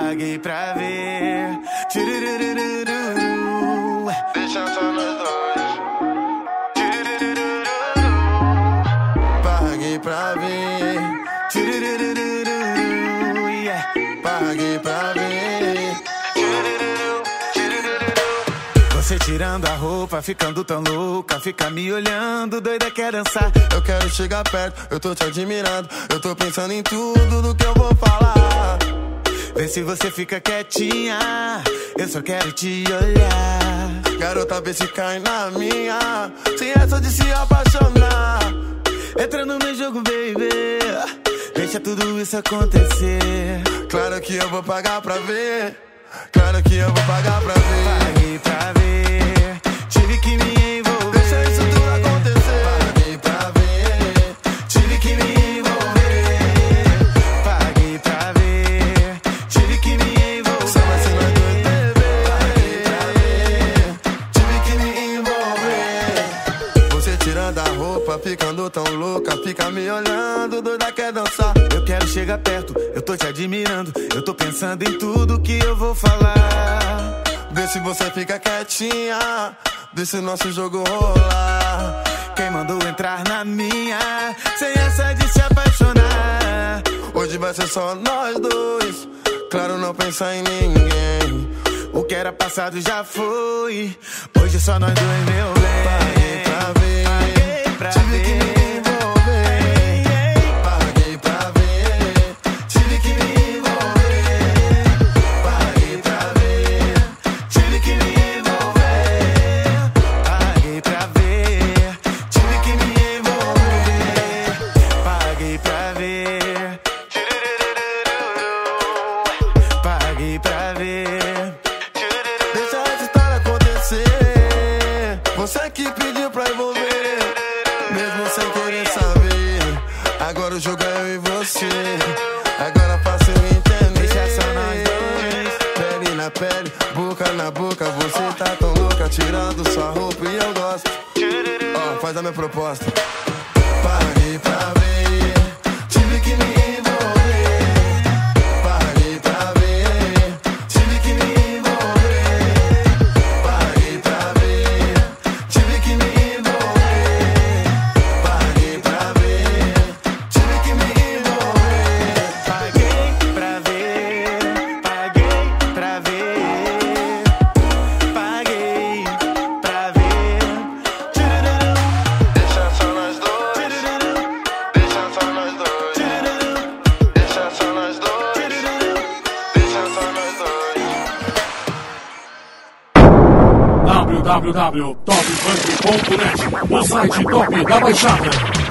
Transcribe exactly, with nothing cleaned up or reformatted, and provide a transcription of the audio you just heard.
Paguei pra ver. Tchururururu. Deixa só nós dois. Paguei pra ver. Tchururururu. Yeah. Paguei pra ver. Você tirando a roupa, ficando tão louca, fica me olhando, doida quer dançar. Eu quero chegar perto, eu tô te admirando. Eu tô pensando em tudo do que eu vou falar. Vê se você fica quietinha, eu só quero te olhar. Garota, vê se cai na minha, sem essa de se apaixonar. Entra no meu jogo, baby, deixa tudo isso acontecer. Claro que eu vou pagar pra ver. Claro que eu vou pagar pra ver. Paguei pra ver, tive que me envolver. Deixa isso tudo acontecer. Paguei pra ver, tive que me envolver. Paguei pra ver, tive que me envolver. Só vai ser nós dois, bebê. Paguei pra ver, Tive que me envolver. Você tirando a roupa, ficando tão louca, fica me olhando, doida quer dançar. eu quero chegar perto, eu tô te admirando, eu tô pensando em tudo que eu vou falar. Vê se você fica quietinha, deixa o nosso jogo rolar. Quem mandou entrar na minha, sem essa de se apaixonar? Hoje vai ser só nós dois, claro, não pensar em ninguém. O que era passado já foi, hoje é só nós dois, meu bem. Paguei pra ver, Paguei pra tive ver. que me envolver. Paguei pra ver, tive que me envolver. Paguei pra ver, tive que me envolver. Paguei pra ver, tive que me envolver. Paguei pra ver, paguei pra ver. Deixa essa história acontecer. Você que pediu pra envolver, mesmo sem querer saber. Agora o jogo é eu e você. Agora faça eu entender. Deixa só nós dois. Pele na pele, boca na boca. Você tá tão louca, tirando sua roupa e eu gosto. Ó, faz a minha proposta. Paguei pra ver, tive que me envolver. Paguei pra ver, tive que me envolver. Paguei pra ver, tive que me envolver. Paguei pra ver, tive que me envolver. Paguei pra ver, paguei pra ver. Paguei pra ver. Tchururu, Deixa só nós dois, tchururu, deixa só nós dois. tchururu, Deixa só nós dois, tchururu. deixa só nós dois. w w w ponto top funk ponto net, o site top da Baixada.